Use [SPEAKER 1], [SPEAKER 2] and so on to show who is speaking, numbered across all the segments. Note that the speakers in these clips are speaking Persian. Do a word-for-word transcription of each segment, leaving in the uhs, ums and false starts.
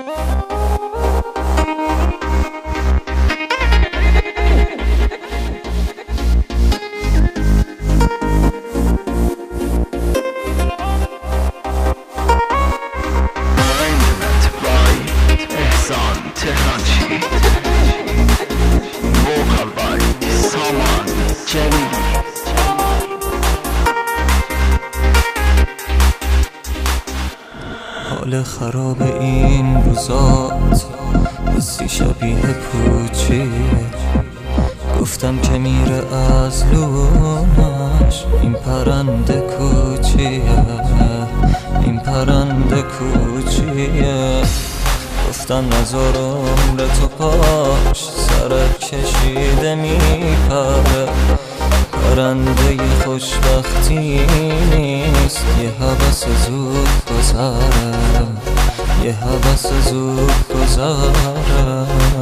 [SPEAKER 1] حال خراب این روزات حسی شبیه پوچیه، گفتم که میره از لونش این پرنده کوچیه، این پرنده کوچیه. گفتم نزار عمر تو پاش سرت کشیده میپره، پرنده خوشبختی نیست، یه هوس زود گذره، یه هوس زود گذره.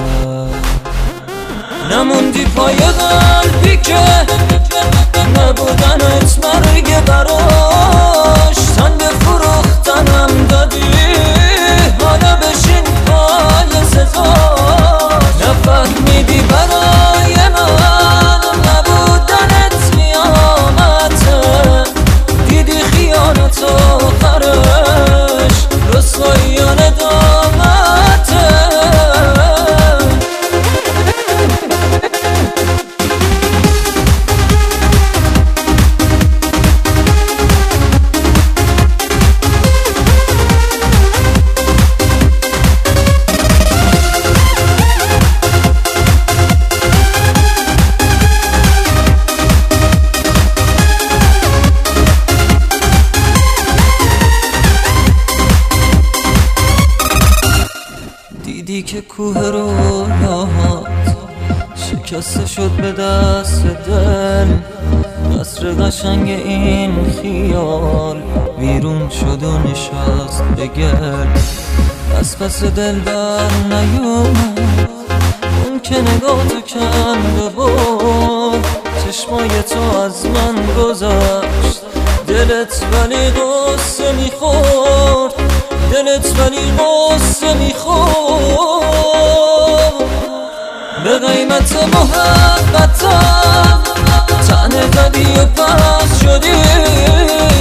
[SPEAKER 1] نموندی پای قلبی که نبودنت مرگ براش، تن به فروختنم دادی، حالا بشین پای سزاش. نفهمیدی برای من نبودنت قیامته، دیدی خیانت آخرش رسوایان دامته. دیدی که کوه رویاهات شکسته شد به دست دل، قصر قشنگ این خیال ویرون شد و نشست به گل. از پس دل بر نیومد اون که نگاه تو کند و برد، چشمای تو از من گذشت، دلت ولی غصه میخورد، دلت ولی غصه میخورد. به قیمت محبتم تنه دادی و پس شدی،